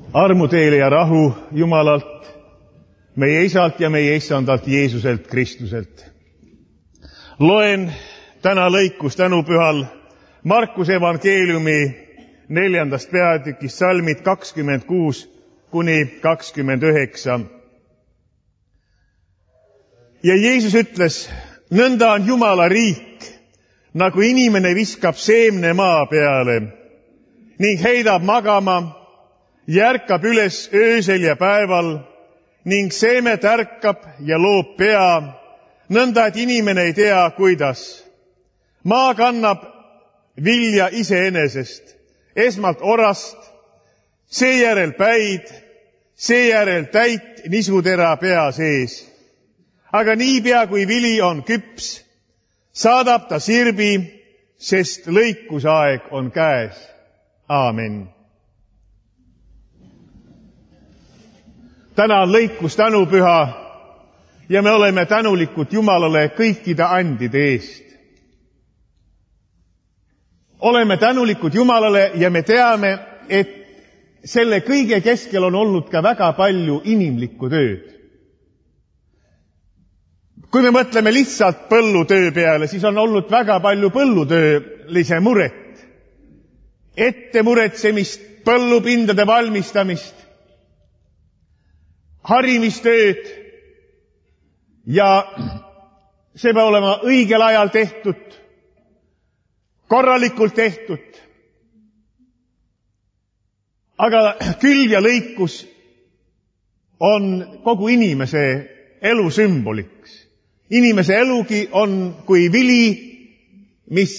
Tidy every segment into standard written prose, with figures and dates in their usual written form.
Armu teile ja rahu Jumalalt, meie Isalt ja meie Issandalt Jeesuselt Kristuselt. Loen täna lõikus tänupühal Markuse evangeeliumi 4. peatükist salmid 26 kuni 29. Ja Jeesus ütles, nõnda on Jumala riik, nagu inimene viskab seemne maa peale ning heidab magama ja ärkab üles öösel ja päeval ning seeme tärkab ja loob pea, nõnda et inimene ei tea, kuidas. Maa kannab vilja iseenesest, esmalt orast, seejärel päid, seejärel täit nisutera pea sees. Aga niipea kui vili on küps, saadab ta sirbi, sest lõikusaeg on käes. Aamen. Täna on lõikus tänupüha ja me oleme tänulikud Jumalale kõikide andide eest. Oleme tänulikud Jumalale ja me teame, et selle kõige keskel on olnud ka väga palju inimlikku tööd. Kui me mõtleme lihtsalt põllutöö peale, siis on olnud väga palju põllutöölise muret, ettemuretsemist, põllupindade valmistamist, harimistööd ja see peab olema õigel ajal tehtud, korralikult tehtud. Aga külv ja lõikus on kogu inimese elu sümboliks. Inimese elugi on kui vili, mis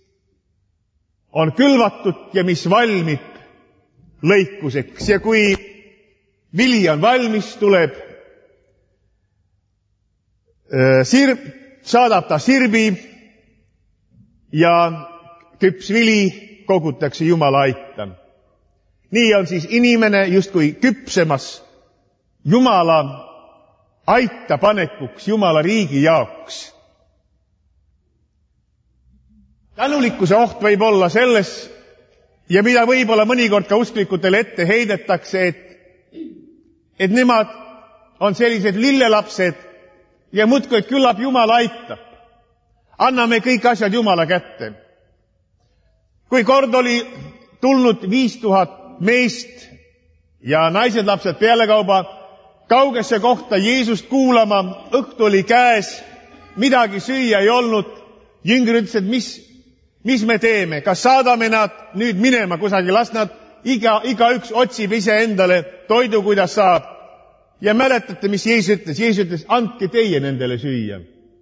on külvatud ja mis valmib lõikuseks. Ja kui vili on valmis, tuleb saadab ta sirbi ja küps vili kogutakse Jumala aita. Nii on siis inimene justkui küpsemas Jumala aita panekuks Jumala riigi jaoks. Tänulikkuse oht võib olla selles, ja mida võib-olla mõnikord ka usklikutele ette heidetakse, et nemad on sellised lillelapsed ja muudkui küllap Jumal aitab. Anname kõik asjad Jumala kätte. Kui kord oli tulnud 5000 meest ja naised lapsed pealekauba kaugesse kohta Jeesust kuulama, õhtu oli käes, midagi süüa ei olnud, jüngrid ütlesid, mis me teeme, kas saadame nad nüüd minema kusagil, las nad igaüks otsib ise endale toidu, kuidas saab. Ja mäletate, mis Jeesus ütles? Jeesus ütles, andke teie nendele süüa.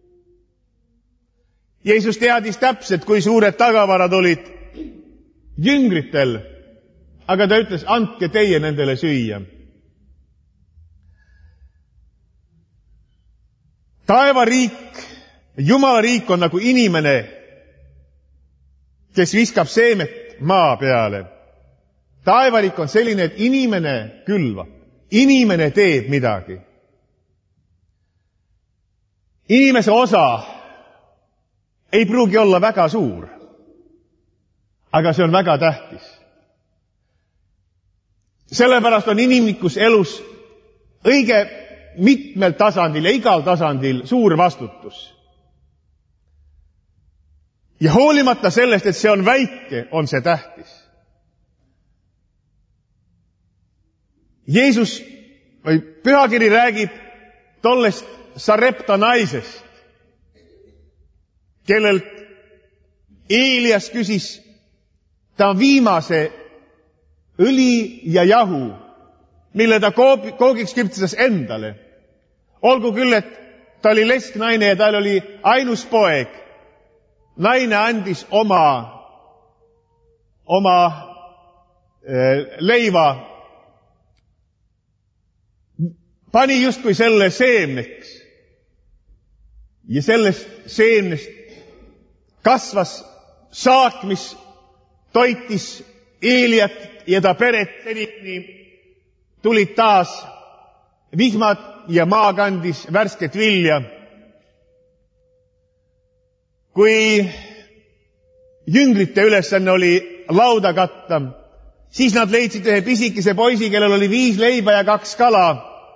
Jeesus teadis täpselt, kui suured tagavarad olid jüngritel, aga ta ütles, andke teie nendele süüa. Taevariik, Jumala riik on nagu inimene, kes viskab seemet maa peale. Taevariik on selline, et inimene külvab. Inimene teeb midagi. Inimese osa ei pruugi olla väga suur, aga see on väga tähtis. Sellepärast on inimlikus elus õige mitmel tasandil ja igal tasandil suur vastutus. Ja hoolimata sellest, et see on väike, on see tähtis. Jeesus või Pühakiri räägib tollest Sarepta naisest, kellelt Eelias küsis ta viimase õli ja jahu, mille ta koogiks küpsetas endale. Olgu küll, et ta oli lesknaine ja tal oli ainus poeg. Naine andis oma leiva, pani justkui selle seemneks ja sellest seemnest kasvas saak, mis toitis Eeliat ja ta peret. Senini tulid taas vihmad ja maa kandis värsket vilja. Kui jüngrite ülesanne oli lauda katta, Siis nad leidsid ühe pisikese poisi, kellel oli 5 leiba ja 2 kala.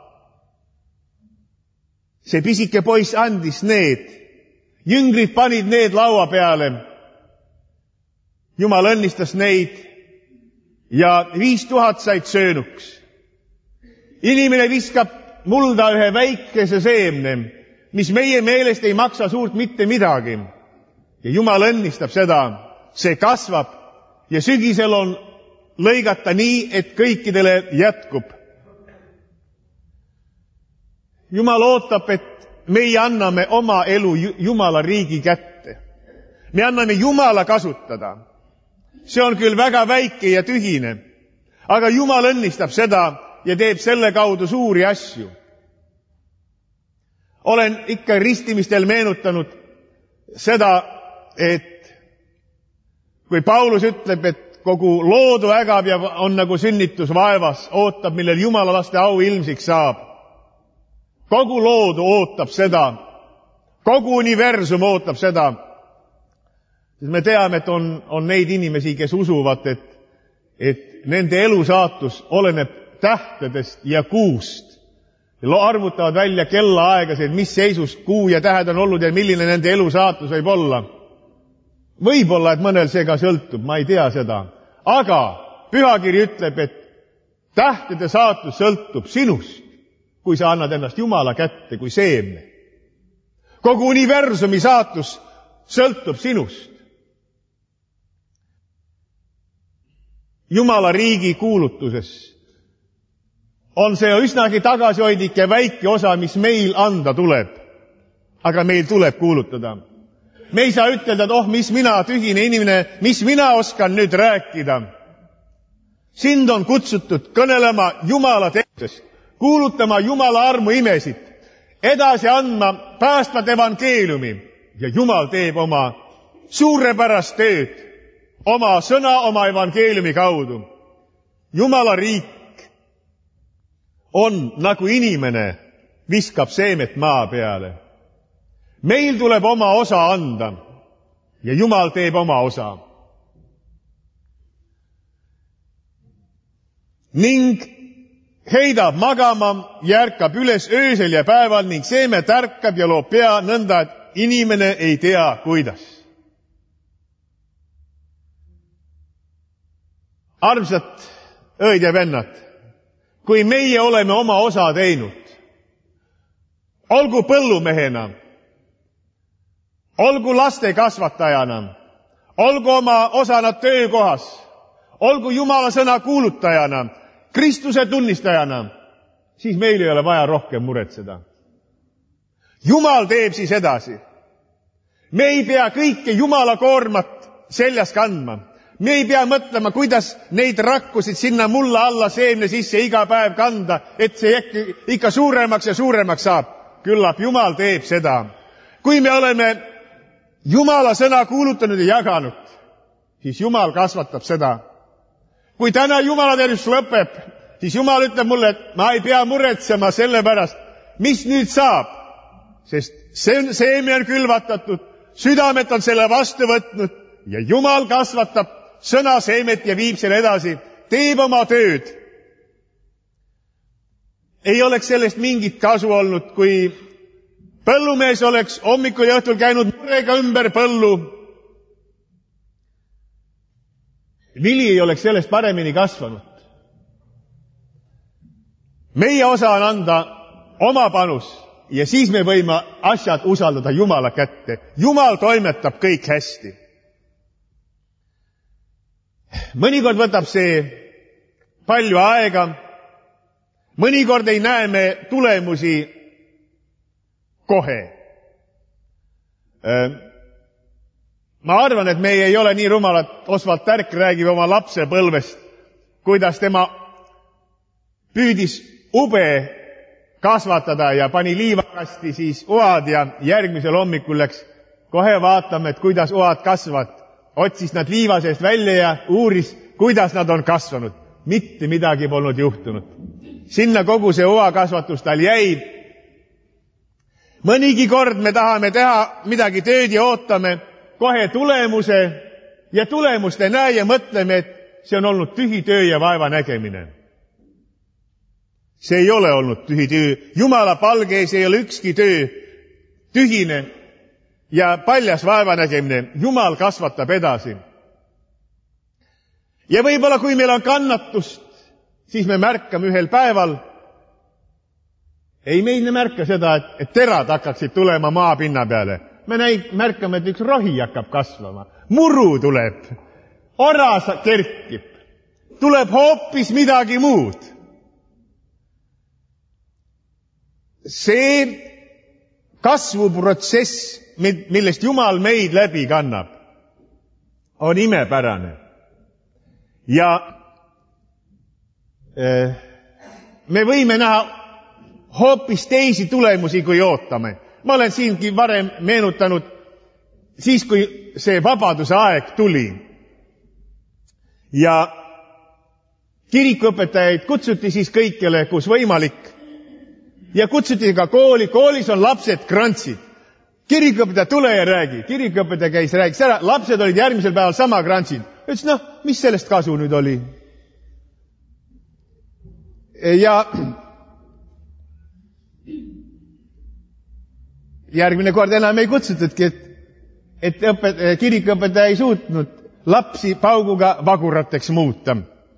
See pisike poiss andis need. Jüngrid panid need laua peale. Jumal õnnistas neid ja 5000 said söönuks. Inimene viskab mulda ühe väikese seemne, mis meie meelest ei maksa suurt mitte midagi. Ja Jumal õnnistab seda, see kasvab ja sügisel on lõigata nii, et kõikidele jätkub. Jumal ootab, et meie anname oma elu Jumala riigi kätte. Me anname Jumala kasutada. See on küll väga väike ja tühine, aga Jumal õnnistab seda ja teeb selle kaudu suuri asju. Olen ikka ristimistel meenutanud seda, et kui Paulus ütleb, et kogu loodu ägab ja on nagu sünnitusvaevas, ootab, millel Jumala laste au ilmsiks saab. Kogu loodu ootab seda, kogu universum ootab seda. Me teame, et on neid inimesi, kes usuvad, et nende elusaatus oleneb tähtedest ja kuust. Arvutavad välja kellaaegasid, mis seisus kuu ja tähed on olnud ja milline nende elusaatus võib olla. Võib-olla, et mõnel see ka sõltub, ma ei tea seda. Aga pühakiri ütleb, et tähtede saatus sõltub sinust, kui sa annad ennast Jumala kätte kui seemne. Kogu universumi saatus sõltub sinust. Jumala riigi kuulutuses on see üsnagi tagasihoidlik ja väike osa, mis meil anda tuleb. Aga meil tuleb kuulutada. Me ei saa ütelda, et mis mina, tühine inimene, mis mina oskan nüüd rääkida. Sind on kutsutud kõnelema Jumala tegevusest, kuulutama Jumala armu imesid, edasi andma päästvat evangeeliumi ja Jumal teeb oma suurepärast tööd, oma sõna, oma evangeeliumi kaudu. Jumala riik on nagu inimene viskab seemet maa peale. Meil tuleb oma osa anda ja Jumal teeb oma osa. Ning heidab magama ja ärkab üles öösel ja päeval ning seeme tärkab ja loob pea nõnda, et inimene ei tea, kuidas. Armsad õed ja vennad, kui meie oleme oma osa teinud, olgu põllumehena, olgu laste kasvatajana, olgu oma osana töökohas, olgu Jumala sõna kuulutajana, Kristuse tunnistajana, siis meil ei ole vaja rohkem muretseda. Jumal teeb siis edasi. Me ei pea kõike Jumala koormat seljas kandma. Me ei pea mõtlema, kuidas neid rakkusid sinna mulla alla seemne sisse iga päev kanda, et see ikka suuremaks ja suuremaks saab. Küllap Jumal teeb seda. Kui me oleme Jumala sõna kuulutanud ja jaganud, siis Jumal kasvatab seda. Kui täna Jumala tervis lõpeb, siis Jumal ütleb mulle, et ma ei pea muretsema selle pärast, mis nüüd saab, sest seeme on külvatatud, südamet on selle vastu võtnud ja Jumal kasvatab sõna seemet ja viib selle edasi, teeb oma tööd. Ei oleks sellest mingit kasu olnud, kui põllumees oleks hommikul ja õhtul käinud murega ümber põllu. Vili ei oleks sellest paremini kasvanud. Meie osa on anda oma panus ja siis me võime asjad usaldada Jumala kätte. Jumal toimetab kõik hästi. Mõnikord võtab see palju aega, mõnikord ei näe me tulemusi kohe. Ma arvan, et meie ei ole nii rumalad. Osvald Tärk räägib oma lapsepõlvest, kuidas tema püüdis ube kasvatada ja pani liivakasti siis oad ja järgmisel hommikul läks kohe vaatama, et kuidas oad kasvavad. Otsis nad liiva seest välja ja uuris, kuidas nad on kasvanud. Mitte midagi polnud juhtunud. Sinna kogu see oakasvatus tal jäi. Mõnigi kord me tahame teha midagi tööd ja ootame kohe tulemuse ja tulemust ei näe ja mõtleme, et see on olnud tühi töö ja vaeva nägemine. See ei ole olnud tühi töö. Jumala palge ees ei ole ükski töö tühine ja paljas vaeva nägemine. Jumal kasvatab edasi. Ja võib-olla kui meil on kannatust, siis me märkame ühel päeval, ei meil ei märka seda, et terad hakkaksid tulema maapinna peale. Me märkame, et üks rohi hakkab kasvama, muru tuleb, oras kerkib, tuleb hoopis midagi muud. See kasvuprotsess, millest Jumal meid läbi kannab, on imepärane. Ja me võime näha hoopis teisi tulemusi, kui ootame. Ma olen siingi varem meenutanud, siis kui see vabaduse aeg tuli ja kirikuõpetajaid kutsuti siis kõikjale, kus võimalik, ja kutsuti ka kooli. Koolis on lapsed krantsid. Kirikuõpetaja, tule ja räägi. Kirikuõpetaja käis, rääkis ära. Lapsed olid järgmisel päeval sama krantsid. Ütles, mis sellest kasu nüüd oli? Ja järgmine kord enam ei kutsutudki, et kirikuõpetaja ei suutnud lapsi pauguga vagurateks muuta.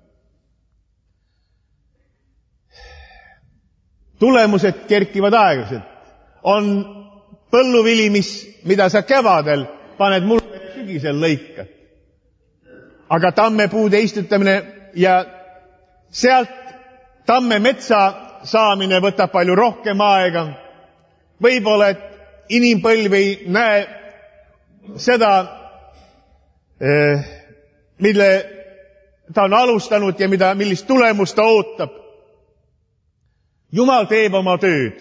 Tulemused kerkivad aeglaselt. On põlluvili, mida sa kevadel paned mulle sügisel lõikad. Aga tammepuude istutamine ja sealt tamme metsa saamine võtab palju rohkem aega. Võib-olla, et inimpõlv ei näe seda, mille ta on alustanud ja millist tulemust ta ootab. Jumal teeb oma tööd.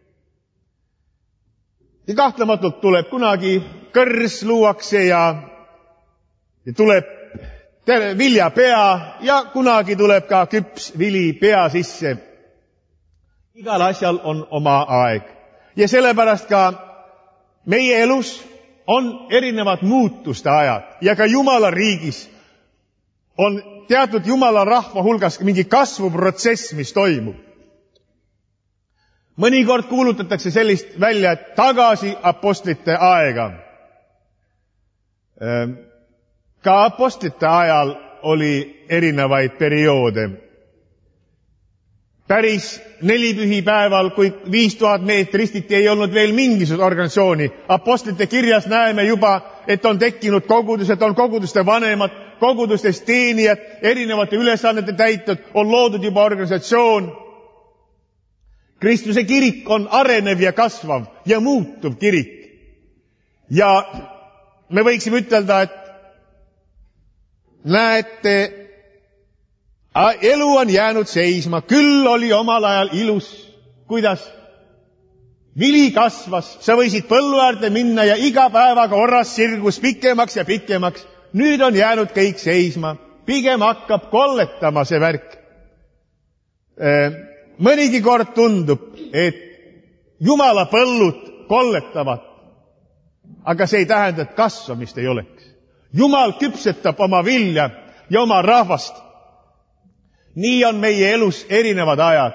Ja kahtlematult tuleb kunagi kõrs luuakse ja tuleb viljapea ja kunagi tuleb ka küps vili pea sisse. Igal asjal on oma aeg. Ja sellepärast ka meie elus on erinevad muutuste ajad ja ka Jumala riigis on teatud Jumala rahva hulgas mingi kasvuprotsess, mis toimub. Mõnikord kuulutatakse sellist välja, et tagasi apostlite aega. Ka apostlite ajal oli erinevaid perioode. Päris nelipühipäeval, kui 5000 meetrit ristiti, ei olnud veel mingisugust organisatsiooni. Apostlite kirjas näeme juba, et on tekkinud kogudused, on koguduste vanemad, kogudustes teenijad, erinevate ülesannete täitud, on loodud juba organisatsioon. Kristuse kirik on arenev ja kasvav ja muutuv kirik. Ja me võiksime ütelda, et näete, elu on jäänud seisma, küll oli omal ajal ilus. Kuidas? Vili kasvas, sa võisid põllu äärde minna ja iga päevaga oras sirgus pikemaks ja pikemaks. Nüüd on jäänud kõik seisma, pigem hakkab kolletama see värk. Mõnigi kord tundub, et Jumala põllud kolletavad, aga see ei tähenda, et kasvamist ei oleks. Jumal küpsetab oma vilja ja oma rahvast. Nii on meie elus erinevad ajad.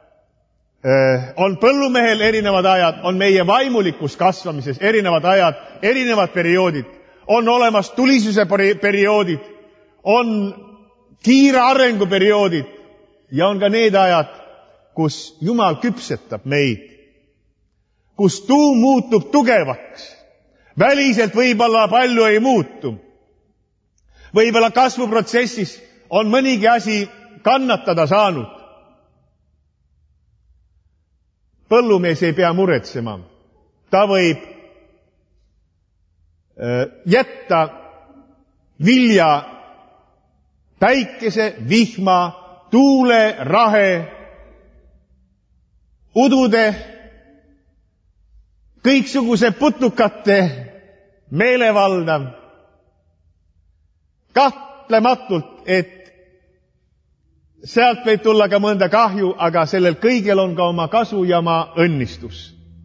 On põllumehel erinevad ajad, on meie vaimulikus kasvamises erinevad ajad, erinevad perioodid. On olemas tulisuse perioodid, on kiire arengu perioodid ja on ka need ajad, kus Jumal küpsetab meid, kus tuum muutub tugevaks. Väliselt võib-olla palju ei muutu. Võib-olla kasvuprotsessis on mõnigi asi kannatada saanud. Põllumees ei pea muretsema. Ta võib jätta vilja päikese, vihma, tuule, rahe, udude, kõiksuguse putukate meelevalda. Kahtlematult, et sealt võib tulla ka mõnda kahju, aga sellel kõigel on ka oma kasu ja oma õnnistus.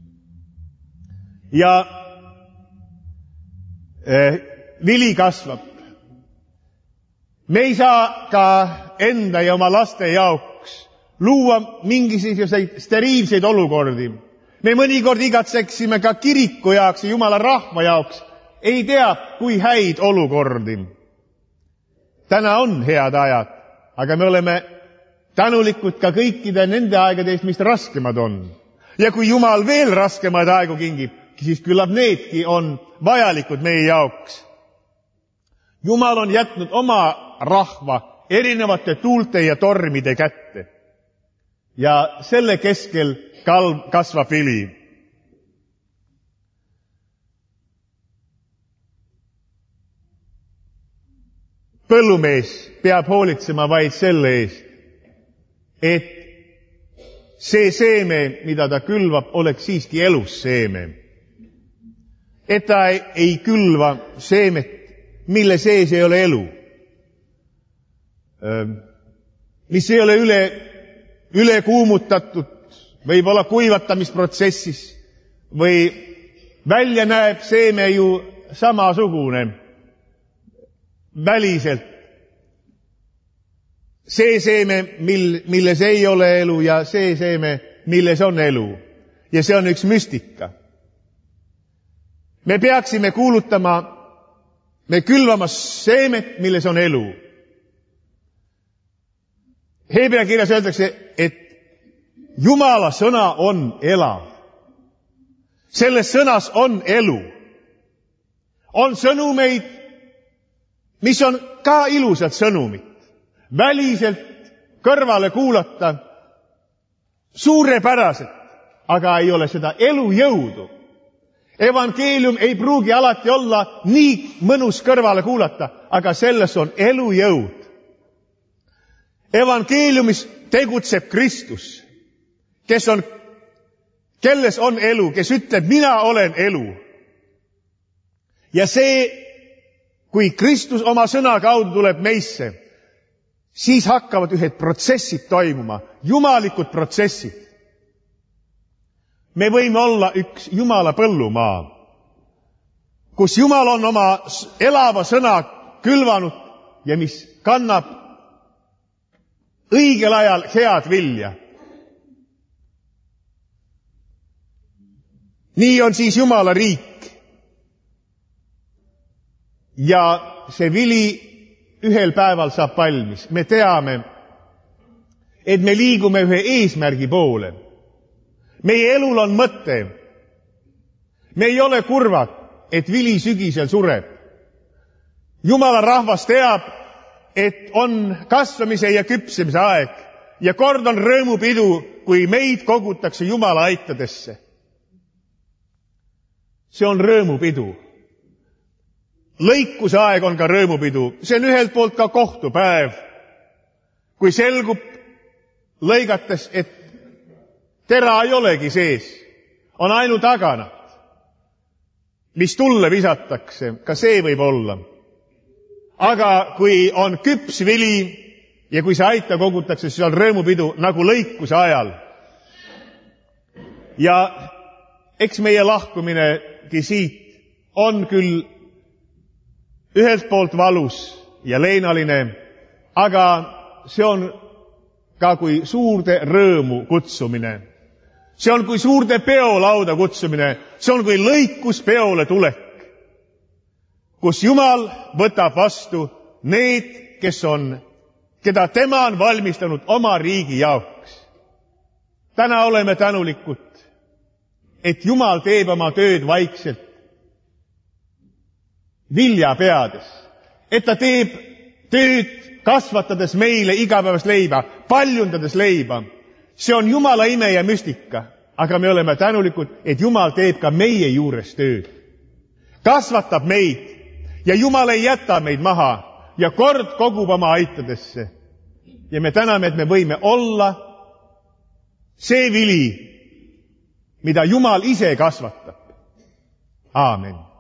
Ja vili kasvab. Me ei saa ka enda ja oma laste jaoks luua mingisuguseid steriilseid olukordi. Me mõnikord igatseksime ka kiriku jaoks ja Jumala rahva jaoks ei tea, kui häid olukordi. Täna on head ajad, aga me oleme tänulikud ka kõikide nende aegade eest, mis raskemad on. Ja kui Jumal veel raskemaid aegu kingib, siis küllap needki on vajalikud meie jaoks. Jumal on jätnud oma rahva erinevate tuulte ja tormide kätte. Ja selle keskel kasvab vili. Põllumees peab hoolitsema vaid selle eest, et see seeme, mida ta külvab, oleks siiski elus seeme. Et ta ei külva seemet, mille sees ei ole elu. Mis ei ole üle kuumutatud, võib-olla kuivatamisprotsessis või välja näeb seeme ju samasugune väliselt. See seeme, milles ei ole elu ja see seeme, milles on elu. Ja see on üks müstika. Me peaksime kuulutama, me külvama seemet, milles on elu. Hebrea kirjas öeldakse, et Jumala sõna on elav. Selles sõnas on elu. On sõnumeid, mis on ka ilusad sõnumid. Väliselt kõrvale kuulata suurepärased, aga ei ole seda elujõudu. Evangeelium ei pruugi alati olla nii mõnus kõrvale kuulata, aga selles on elujõud. Evangeeliumis tegutseb Kristus, kelles on elu, kes ütleb, mina olen elu. Ja see, kui Kristus oma sõna kaudu tuleb meisse, siis hakkavad ühed protsessid toimuma, jumalikud protsessid. Me võime olla üks Jumala põllumaa, kus Jumal on oma elava sõna külvanud ja mis kannab õigel ajal head vilja. Nii on siis Jumala riik. Ja see vili ühel päeval saab valmis. Me teame, et me liigume ühe eesmärgi poole. Meie elul on mõte. Me ei ole kurvad, et vili sügisel sureb. Jumala rahvas teab, et on kasvamise ja küpsemise aeg ja kord on rõõmupidu, kui meid kogutakse Jumala aitadesse. See on rõõmupidu. Lõikuse aeg on ka rõõmupidu. See on ühelt poolt ka kohtupäev. Kui selgub lõigates, et tera ei olegi sees, on ainult aganad, mis tulle visatakse, ka see võib olla. Aga kui on küps vili ja kui see aita kogutakse, siis on rõõmupidu nagu lõikuse ajal. Ja eks meie lahkuminegi siit on küll ühelt poolt valus ja leinaline, aga see on ka kui suurde rõõmu kutsumine. See on kui suurde peolauda kutsumine, see on kui lõikuspeole tulek, kus Jumal võtab vastu need, keda tema on valmistanud oma riigi jaoks. Täna oleme tänulikud, et Jumal teeb oma tööd vaikselt vilja peades, et ta teeb tööd kasvatades meile igapäevast leiba, paljundades leiba. See on Jumala ime ja müstika, aga me oleme tänulikud, et Jumal teeb ka meie juures tööd. Kasvatab meid ja Jumal ei jäta meid maha ja kord kogub oma aitadesse. Ja me täname, et me võime olla see vili, mida Jumal ise kasvatab. Aamen.